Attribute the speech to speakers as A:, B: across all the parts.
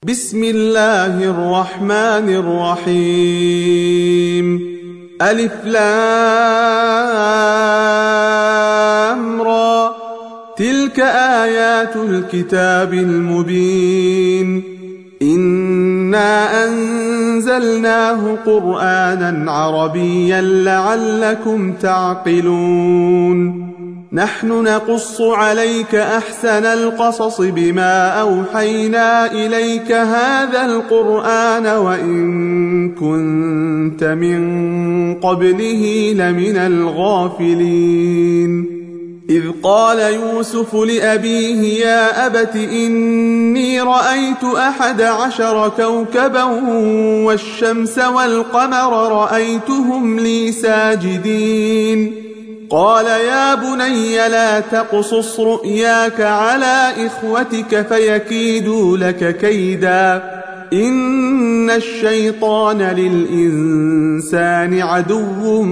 A: بسم الله الرحمن الرحيم. ألف لام را، تلك آيات الكتاب المبين. إنا أنزلناه قرآنا عربيا لعلكم تعقلون. نحن نقص عليك أحسن القصص بما أوحينا إليك هذا القرآن وإن كنت من قبله لمن الغافلين. إذ قال يوسف لأبيه يا أبت إني رأيت 11 كوكبا والشمس والقمر رأيتهم لي ساجدين. قال يا بني لا تقصص رؤياك على إخوتك فيكيدوا لك كيدا، إن الشيطان للإنسان عدو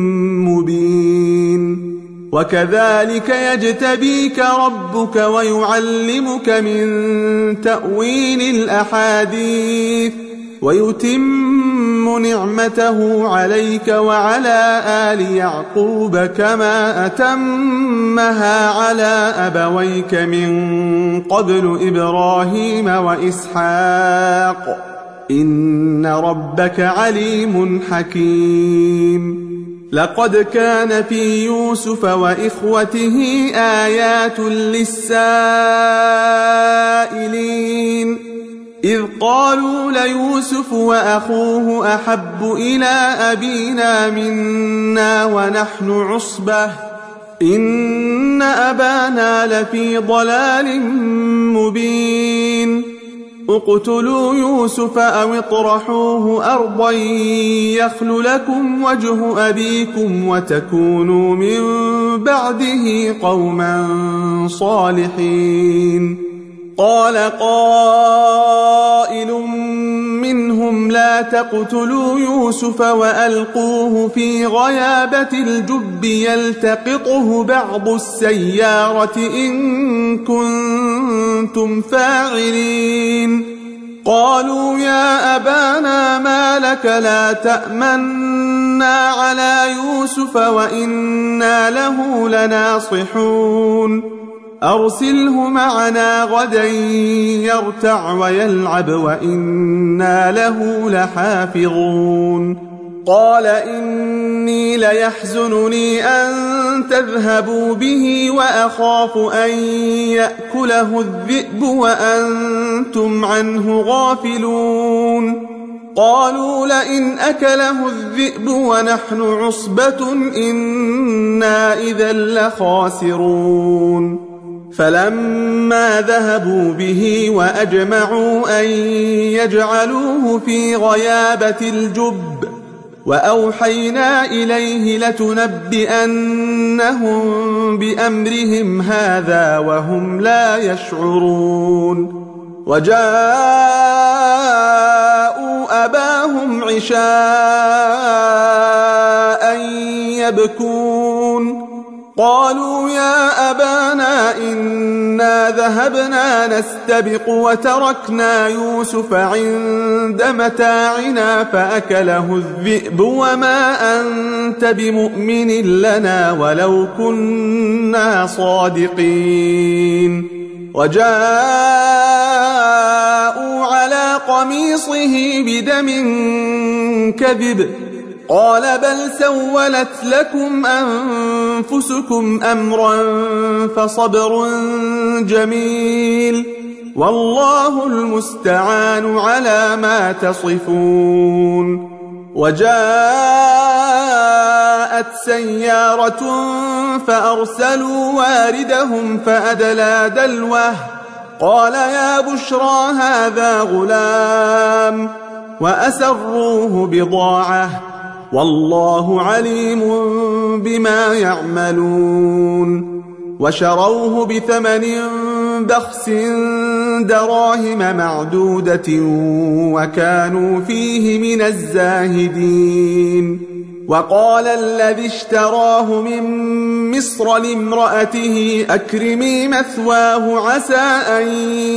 A: مبين. وكذلك يجتبيك ربك ويعلمك من تأويل الأحاديث ويتم نعمته عليك وعلى آل يعقوب كما أتمها على أبويك من قبل إبراهيم وإسحاق، إن ربك عليم حكيم. لقد كان في يوسف وإخوته آيات للسائلين، إذ قالوا ليوسف وأخوه أحب إلى أبينا منا ونحن عصبة إن أبانا لفي ضلال مبين. اقتلوا يوسف أو اطرحوه أرضا يخل لكم وجه أبيكم وتكونوا من بعده قوما صالحين. قال قائل منهم لا تقتلوا يوسف وألقوه في غيابة الجب يلتقطه بعض السيارة إن كنتم فاعلين. قالوا يا أبانا ما لك لا تأمنا على يوسف وإنا له لناصحون. أرسله معنا غدا يرتع ويلعب وإنا له لحافظون. قال إني ليحزنني أن تذهبوا به وأخاف أن يأكله الذئب وأنتم عنه غافلون. قالوا لئن أكله الذئب ونحن عصبة إنا إذا لخاسرون. فلما ذهبوا به وأجمعوا أن يجعلوه في غيابة الجب وأوحينا إليه لتنبئنهم بأمرهم هذا وهم لا يشعرون. وجاءوا أباهم عشاء يبكون. قالوا يا أبانا إنا ذهبنا نستبق وتركنا يوسف عند متاعنا فأكله الذئب وما أنت بمؤمن لنا ولو كنا صادقين. وجاءوا على قميصه بدم كذب قال بل سولت لكم أنفسكم أمرا فصبر جميل والله المستعان على ما تصفون. وجاءت سيارة فأرسلوا واردهم فأدلى دلوه قال يا بشرى هذا غلام وأسروه بضاعة والله عليم بما يعملون. وشروه بثمن بخس دراهم معدودة وكانوا فيه من الزاهدين. وقال الذي اشتراه من مصر لامرأته أكرمي مثواه عسى أن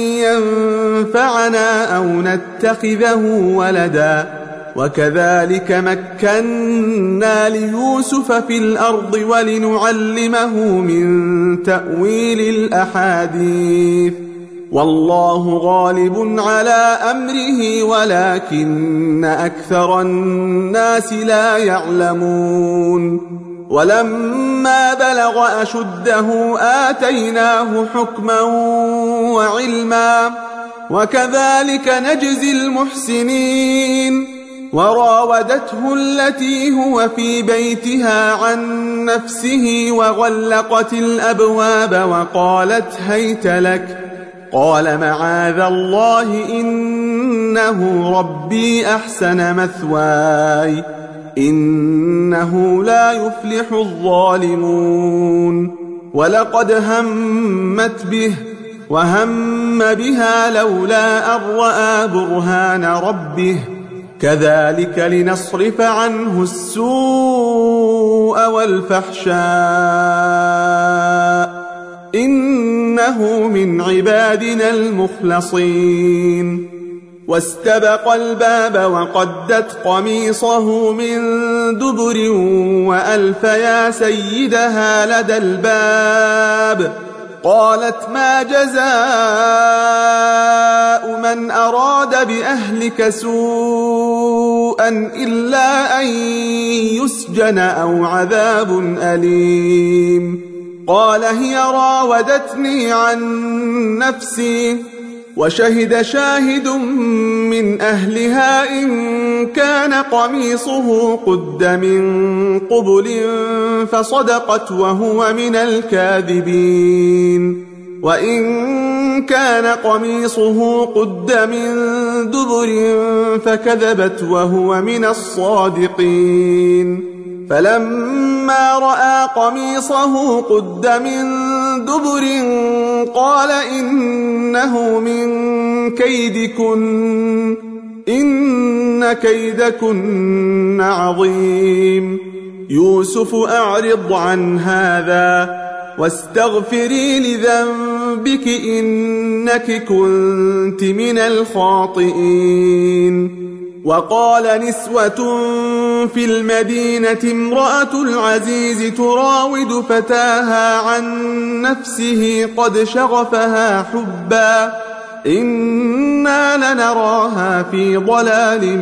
A: ينفعنا أو نتخذه ولدا وكذلك مكنا ليوسف في الأرض ولنعلمه من تأويل الأحاديث والله غالب على أمره ولكن أكثر الناس لا يعلمون ولما بلغ أشده آتيناه حكما وعلما وكذلك نجزي المحسنين وراودته التي هو في بيتها عن نفسه وغلقت الأبواب وقالت هيت لك قال معاذ الله إنه ربي أحسن مثواي إنه لا يفلح الظالمون ولقد همت به وهم بها لولا أن رأى برهان ربه كذلك لنصرف عنه السوء والفحشاء إنه من عبادنا المخلصين واستبق الباب وقدت قميصه من دبر وألف يا سيدها لدى الباب قالت ما جزاء من أراد بأهلك سوءا إلا أن يسجن أو عذاب أليم قال هي راودتني عن نفسي وشهد شاهد من أهلها إن كان قميصه قد من قبل فصدقت وهو من الكاذبين وإن كان قميصه قد من دبر فكذبت وهو من الصادقين فلما رأى قميصه قد من دبر قال إنه من كيدكن إن كيدكن عظيم يوسف أعرض عن هذا واستغفري لذنبك إنك كنت من الخاطئين وقال نسوة في المدينة امرأة العزيز تراود فتاها عن نفسه قد شغفها حبا إنا لنراها في ضلال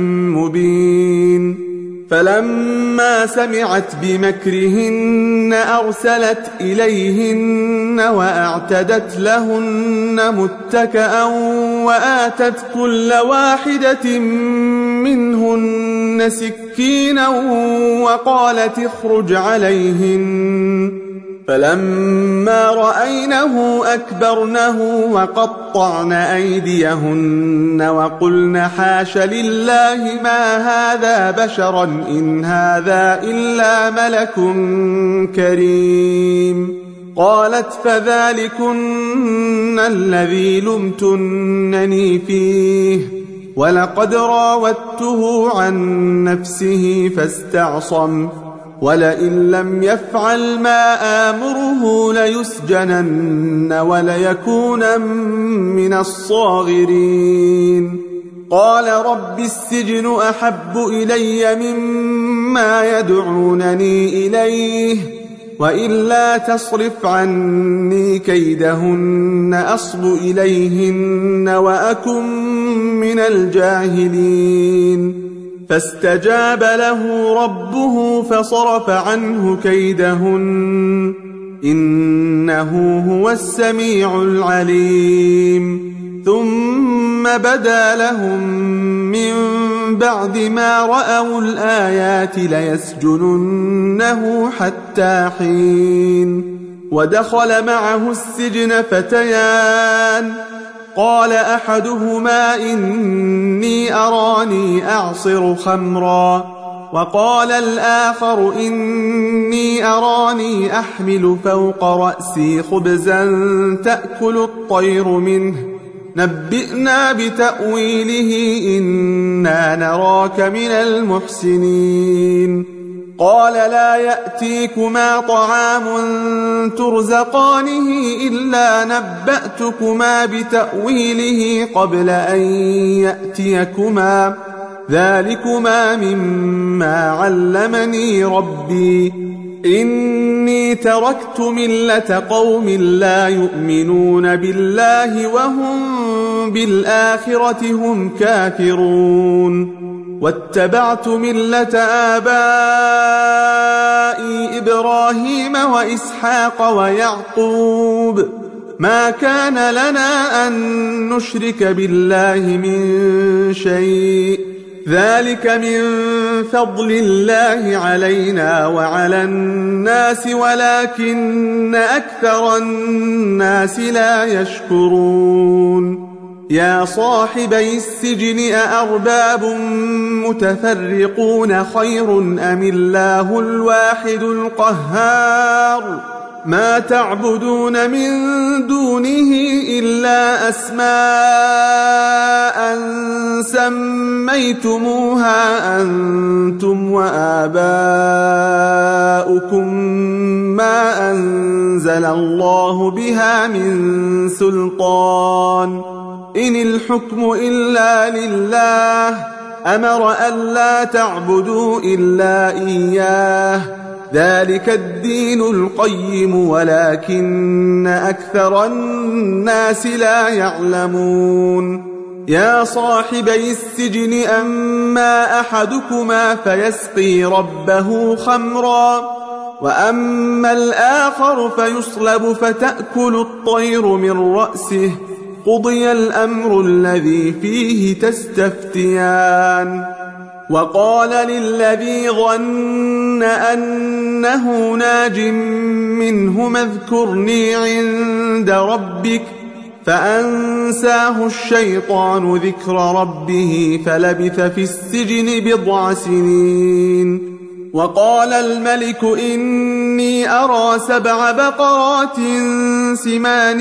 A: مبين فلما سمعت بمكرهن أرسلت إليهن وأعتدت لهن متكأ وآتت كل واحدة منهن سكينا وقالت اخرج عليهن فلما رأينه أكبرنه وقطعن أيديهن وقلن حاش لله ما هذا بشرا إن هذا إلا ملك كريم قالت فذلكن الذي لمتنني فيه ولقد راودته عن نفسه فاستعصم ولئن لم يفعل ما آمره ليسجنن وليكونا من الصاغرين قال رب السجن أحب إلي مما يدعونني إليه وإلا تصرف عني كيدهن أصب إليهن وأكن من الجاهلين فاستجاب له ربه فصرف عنه كيدهن إنه هو السميع العليم ثم بدا لهم من بعد ما رأوا الآيات ليسجننه حتى حين ودخل معه السجن فتيان قال أحدهما إني أراني أعصر خمرا وقال الآخر إني أراني أحمل فوق رأسي خبزا تأكل الطير منه نبئنا بتأويله إنا نراك من المحسنين قال لا يأتيكما طعام ترزقانه إلا نبأتكما بتأويله قبل أن يأتيكما ذلكما مما علمني ربي إني تركت ملة قوم لا يؤمنون بالله وهم بالآخرة هم كافرون واتبعت ملة آبائي إبراهيم وإسحاق ويعقوب ما كان لنا أن نشرك بالله من شيء ذلك من فضل الله علينا وعلى الناس ولكن أكثر الناس لا يشكرون يا صاحبي السجن أأرباب متفرقون خير أم الله الواحد القهار ما تعبدون من دونه إلا أسماء سميتموها أنتم وآباؤكم ما أنزل الله بها من سلطان إن الحكم إلا لله أمر ألا تعبدوا إلا إياه ذلك الدين القيم ولكن أكثر الناس لا يعلمون يا صاحبي السجن أما أحدكما فيسقي ربه خمرا وأما الآخر فيصلب فتأكل الطير من رأسه قضي الأمر الذي فيه تستفتيان وقال للذي ظن أنه ناج منهما اذكرني عند ربك فأنساه الشيطان ذكر ربه فلبث في السجن بضع سنين وقال الملك إني أرى 7 بقرات سمان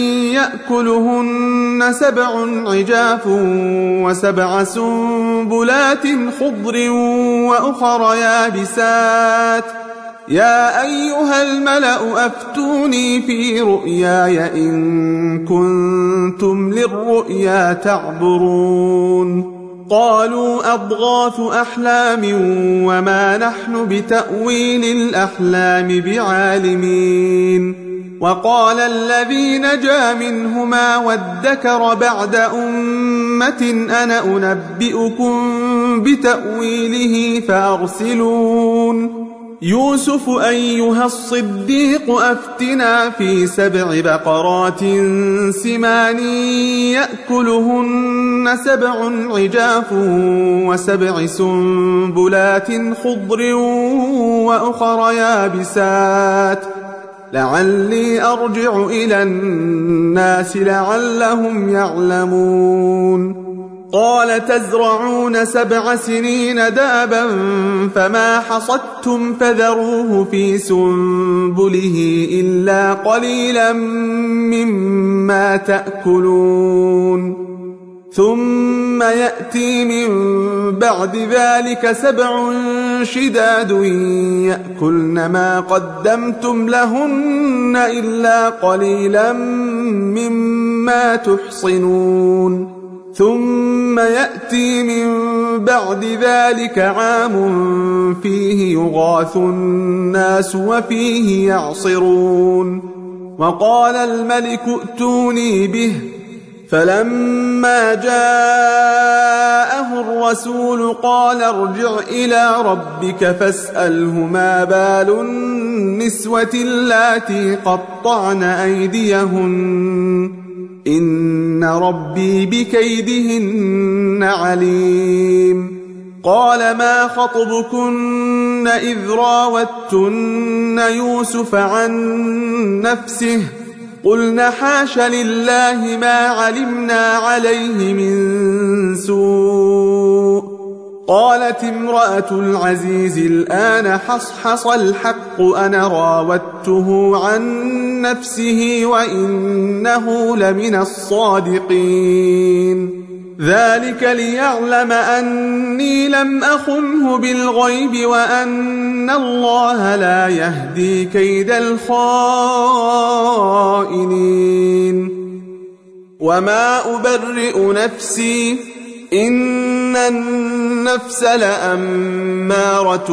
A: يأكلهن 7 عجاف و7 سنبلات خضر وأخر يابسات يا أيها الملأ أفتوني في رؤياي إن كنتم للرؤيا تعبرون قالوا أضغاث أحلام وما نحن بتأويل الأحلام بعالمين وقال الذي نجا منهما وادكر بعد أمة أنا أنبئكم بتأويله فأرسلون يوسف أيها الصديق أفتنا في 7 بقرات سمان يأكلهن 7 عجاف و7 سنبلات خضر وأخر يابسات لعلي أرجع إلى الناس لعلهم يعلمون قال تزرعون 7 سنين دابا فما حصدتم فذروه في سنبله إلا قليلا مما تأكلون ثم يأتي من بعد ذلك 7 شداد يأكلن ما قدمتم لهن إلا قليلا مما تحصنون ثم يأتي من بعد ذلك عام فيه يغاث الناس وفيه يعصرون وقال الملك ائتوني به فلما جاءه الرسول قال ارجع إلى ربك فاسأله ما بال النسوة اللاتي قطعن أيديهن إن ربي بكيدهن عليم قال ما خطبكن إذ راوتن يوسف عن نفسه قلنا حاش لله ما علمنا عليه من سوء قالت امرأة العزيز الآن حصحص الحق أنا راودته عن نفسه وإنه لمن الصادقين ذلك ليعلم أني لم أخنه بالغيب وأن الله لا يهدي كيد الخائنين وما أبرئ نفسي إن النفس لأمارة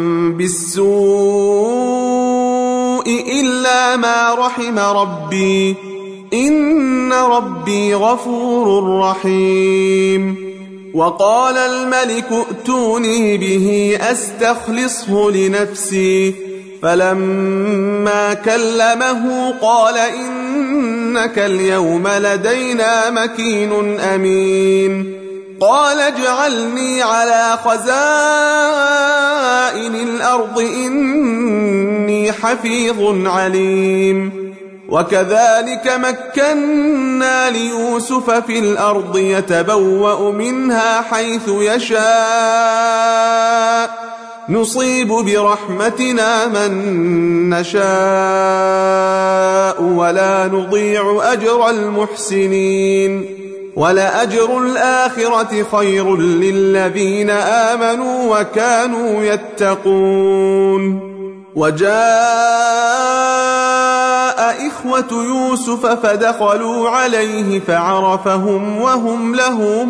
A: بالسوء إلا ما رحم ربي إن ربي غفور رحيم وقال الملك ائتوني به أستخلصه لنفسي فلما كلمه قال إنك اليوم لدينا مكين أمين قال اجعلني على خزائن الأرض إني حفيظ عليم وكذلك مكنا ليوسف في الأرض يتبوأ منها حيث يشاء نصيب برحمتنا من نشاء ولا نضيع أجر المحسنين ولأجر الآخرة خير للذين آمنوا وكانوا يتقون وجاء إخوة يوسف فدخلوا عليه فعرفهم وهم له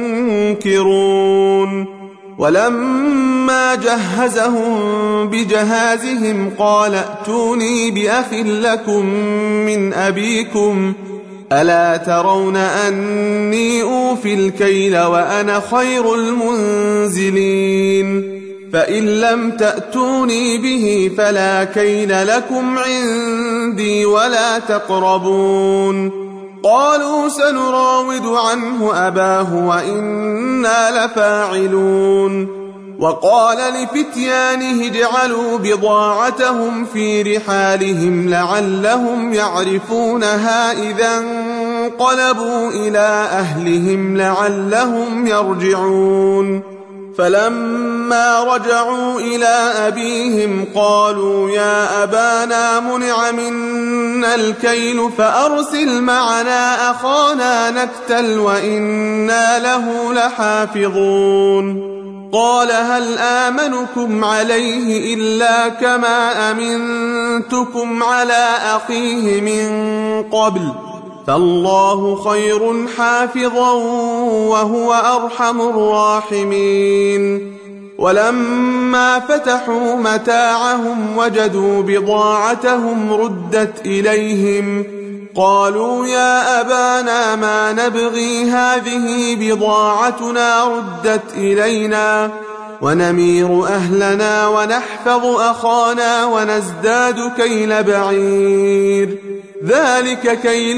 A: منكرون ولما جهزهم بجهازهم قال ائتوني بأخ لكم من أبيكم ألا ترون أني أوفي الكيل وأنا خير المنزلين فإن لم تأتوني به فلا كيل لكم عندي ولا تقربون قالوا سنراود عنه أباه وإنا لفاعلون وقال لفتيانه اجعلوا بضاعتهم في رحالهم لعلهم يعرفونها إذا انقلبوا إلى أهلهم لعلهم يرجعون فلما رجعوا إلى أبيهم قالوا يا أبانا منع منا الكيل فأرسل معنا أخانا نكتل وإنا له لحافظون قال هل آمنكم عليه إلا كما أمنتكم على أخيه من قبل فالله خير حافظا وهو أرحم الراحمين ولما فتحوا متاعهم وجدوا بضاعتهم ردت إليهم قالوا يا أبانا ما نبغي هذه بضاعتنا ردت إلينا ونمير أهلنا ونحفظ أخانا ونزداد كيل بعير ذلك كيل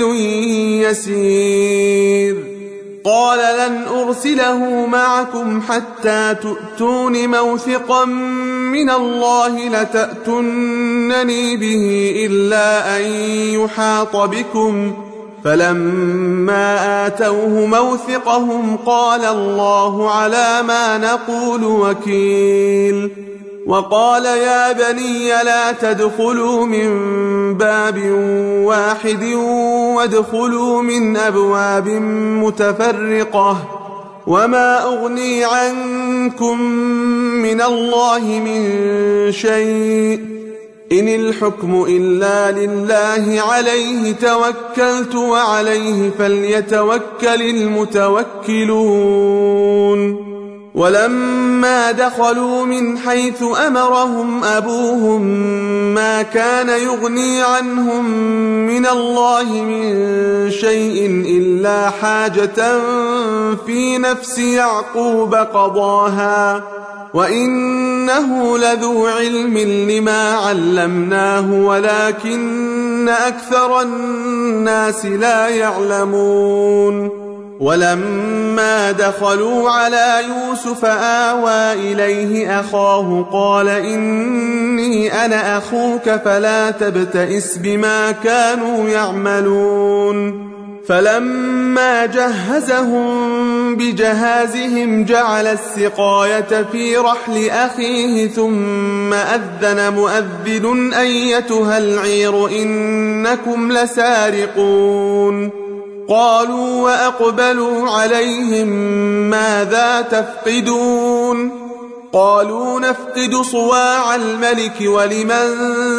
A: يسير قال لن أرسله معكم حتى تؤتون موثقا من الله لتأتونني به إلا أن يحاط بكم فلما آتوه موثقهم قال الله على ما نقول وكيل وقال يا بني لا تدخلوا من باب واحد وادخلوا من أبواب متفرقة وما أغني عنكم من الله من شيء إن الحكم إلا لله عليه توكلت وعليه فليتوكل المتوكلون ولما دخلوا من حيث أمرهم أبوهم ما كان يغني عنهم من الله من شيء إلا حاجة في نفس يعقوب قضاها وإنه لذو علم لما علمناه ولكن أكثر الناس لا يعلمون ولما دخلوا على يوسف آوى إليه أخاه قال إني أنا أخوك فلا تبتئس بما كانوا يعملون فلما جهزهم بجهازهم جعل السقاية في رحل أخيه ثم أذن مؤذن أيتها العير إنكم لسارقون قالوا وأقبلوا عليهم ماذا تفقدون قالوا نفقد صواع الملك ولمن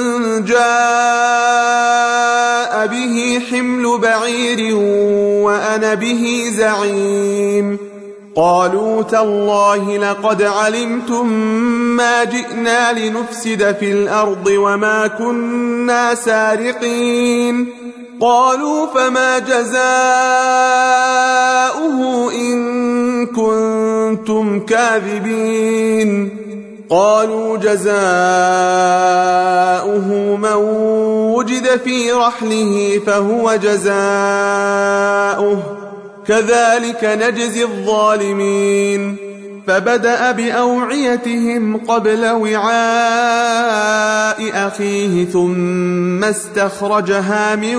A: جاء به حمل بعير وأنا به زعيم قالوا تالله لقد علمتم ما جئنا لنفسد في الأرض وما كنا سارقين قالوا فما جزاؤه إن كنتم كاذبين قالوا جزاؤه من وجد في رحله فهو جزاؤه كذلك نجزي الظالمين فبدأ بأوعيتهم قبل وعاء أخيه ثم استخرجها من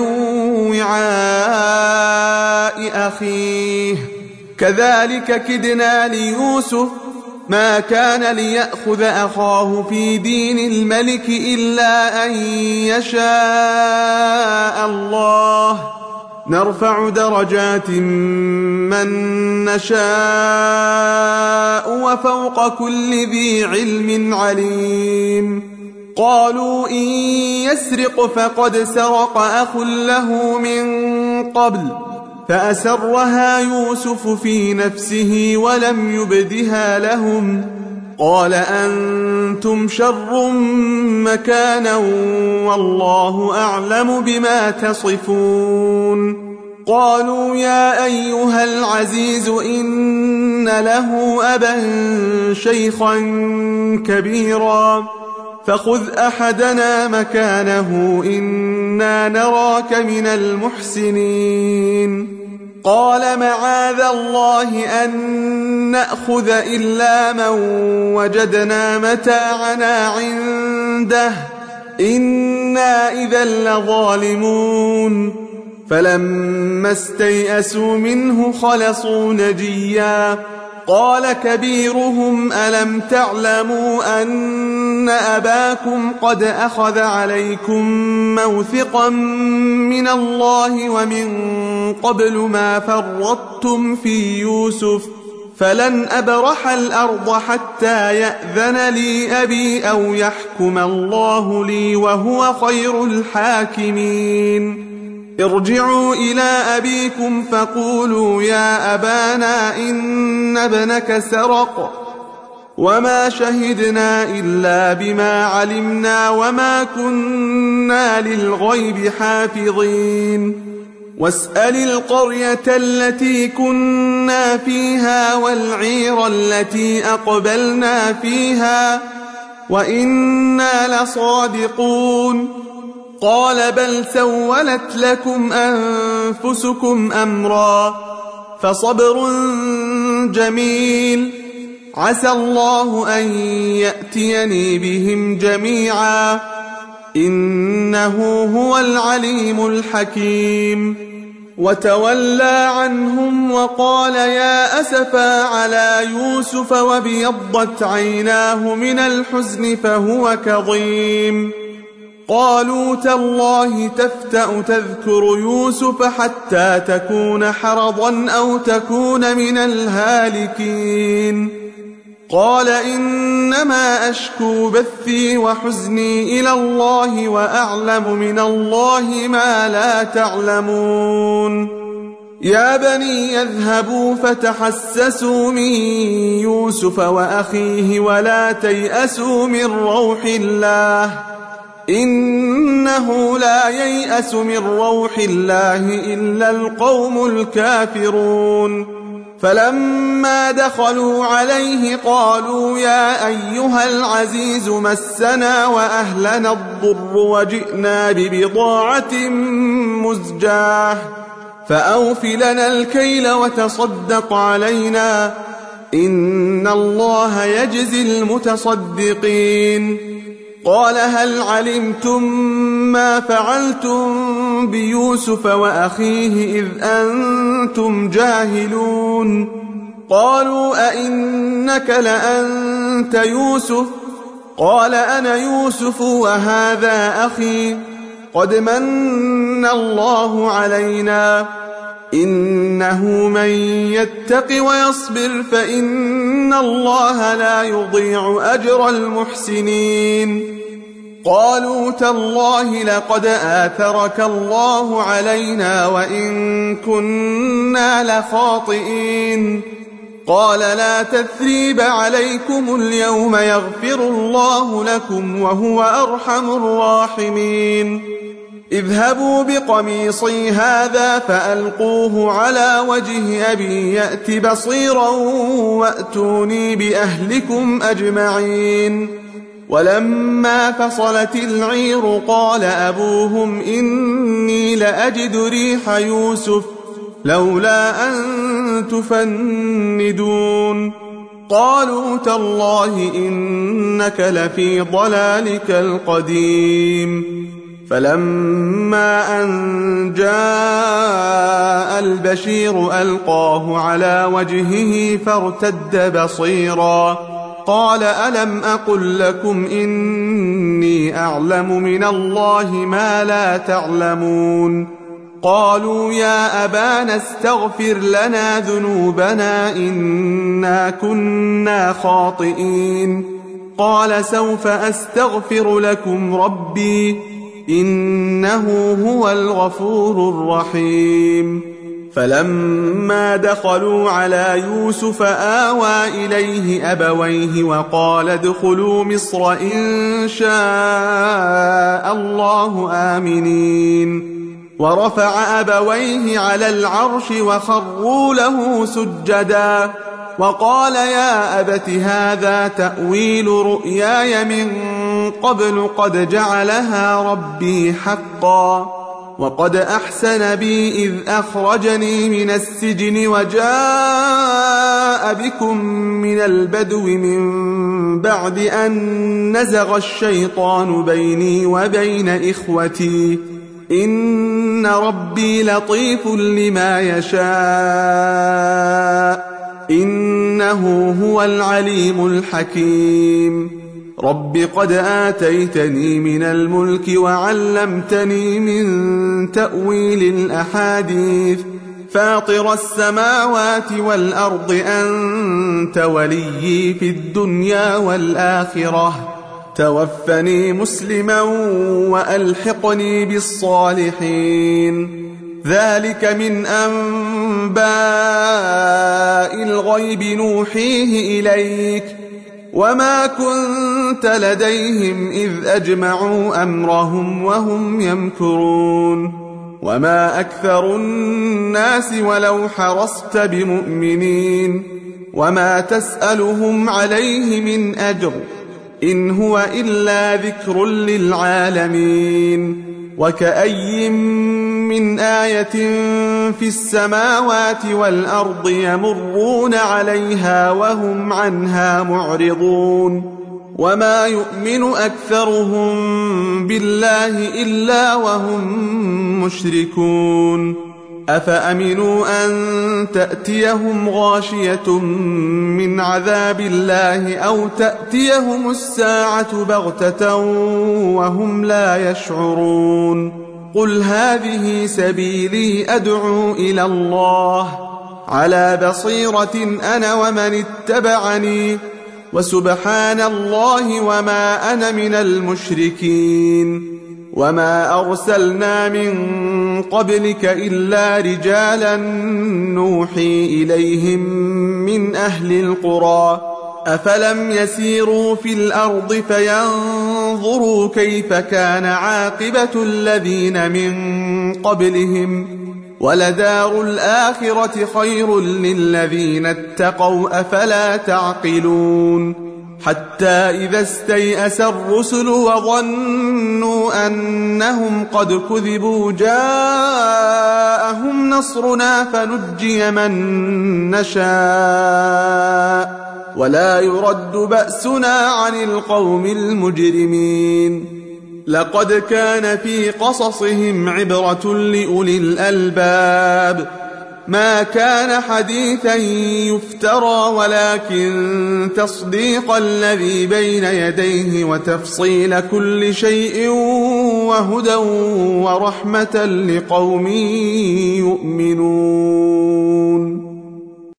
A: وعاء أخيه كذلك كدنا ليوسف ما كان ليأخذ أخاه في دين الملك إلا أن يشاء الله نرفع درجات من نشاء وفوق كل ذي علم عليم قالوا إن يسرق فقد سرق أخ له من قبل فأسرها يوسف في نفسه ولم يبدها لهم قال أنتم شر مكانا والله أعلم بما تصفون قالوا يا أيها العزيز إن له أبا شيخا كبيرا فخذ أحدنا مكانه إنا نراك من المحسنين قال معاذ الله أن نأخذ إلا من وجدنا متاعنا عنده إنا إذا لظالمون فلما استيئسوا منه خلصوا نجيا قال كبيرهم ألم تعلموا أن أباكم قد أخذ عليكم موثقا من الله ومن قبل ما فرطتم في يوسف فلن أبرح الأرض حتى يأذن لي أبي أو يحكم الله لي وهو خير الحاكمين ارجعوا إلى أبيكم فقولوا يا أبانا إن ابنك سرق وما شهدنا إلا بما علمنا وما كنا للغيب حافظين واسأل القرية التي كنا فيها والعير التي أقبلنا فيها وإنا لصادقون قال بل سولت لكم أنفسكم أمرا فصبر جميل عسى الله أن يأتيني بهم جميعا إنه هو العليم الحكيم وتولى عنهم وقال يا أسفا على يوسف وابيضت عيناه من الحزن فهو كظيم قالوا تالله تفتأ تذكر يوسف حتى تكون حرضا أو تكون من الهالكين قال إنما أشكو بثي وحزني إلى الله وأعلم من الله ما لا تعلمون يا بني يذهبوا فتحسسوا من يوسف وأخيه ولا تيأسوا من روح الله إنه لا ييأس من روح الله إلا القوم الكافرون فلما دخلوا عليه قالوا يا أيها العزيز مسنا وأهلنا الضر وجئنا ببضاعة مزجاة فأوف لنا الكيل وتصدق علينا إن الله يجزي المتصدقين قال هل علمتم ما فعلتم بيوسف وأخيه إذ أنتم جاهلون قالوا أئنك لأنت يوسف قال أنا يوسف وهذا أخي قد من الله علينا إنه من يتق ويصبر فإن الله لا يضيع أجر المحسنين. قالوا تالله لقد آثرك الله علينا وإن كنا لخاطئين. قال لا تثريب عليكم اليوم يغفر الله لكم وهو أرحم الراحمين. اذهبوا بقميصي هذا فألقوه على وجه أبي يأت بصيرا وأتوني بأهلكم أجمعين. ولما فصلت العير قال أبوهم إني لأجد ريح يوسف لولا أن تفندون. قالوا تالله إنك لفي ضلالك القديم. فلما أن جاء البشير ألقاه على وجهه فارتد بصيرا قال ألم أقل لكم إني أعلم من الله ما لا تعلمون. قالوا يا أبانا استغفر لنا ذنوبنا إنا كنا خاطئين. قال سوف أستغفر لكم ربي إنه هو الغفور الرحيم. فلما دخلوا على يوسف آوى إليه أبويه وقال ادخلوا مصر إن شاء الله آمنين. ورفع أبويه على العرش وخروا له سجدا وقال يا أبت هذا تأويل رؤياي من قبل قد جعلها ربي حقا وقد أحسن بي إذ أخرجني من السجن وجاء بكم من البدو من بعد أن نزغ الشيطان بيني وبين إخوتي إن ربي لطيف لما يشاء إنه هو العليم الحكيم. رب قد آتيتني من الملك وعلمتني من تأويل الأحاديث فاطر السماوات والأرض أنت وليي في الدنيا والآخرة توفني مسلما وألحقني بالصالحين. ذلك من أنباء الغيب نوحيه إليك وما كنت لديهم إذ أجمعوا أمرهم وهم يمكرون. وما أكثر الناس ولو حرصت بمؤمنين وما تسألهم عليه من أجر إن هو إلا ذكر للعالمين. وكأي من آية في السماوات والأرض يمرون عليها وهم عنها معرضون. وما يؤمن أكثرهم بالله إلا وهم مشركون. أفأمنوا أن تأتيهم غاشية من عذاب الله أو تأتيهم الساعة بغتة وهم لا يشعرون. قل هذه سبيلي أدعو إلى الله على بصيرة أنا ومن اتبعني وسبحان الله وما أنا من المشركين. وما أرسلنا من قبلك إلا رجالا نوحي إليهم من أهل القرى أفلم يسيروا في الأرض فينظروا كيف كان عاقبة الذين من قبلهم ولدار الآخرة خير للذين اتقوا أفلا تعقلون. حتى إذا استيأس الرسل وظنوا أنهم قد كذبوا جاءهم نصرنا فنجي من نشاء ولا يرد بأسنا عن القوم المجرمين. لقد كان في قصصهم عبرة لأولي الألباب ما كان حديثا يفترى ولكن تصديق الذي بين يديه وتفصيل كل شيء وهدى ورحمة لقوم يؤمنون.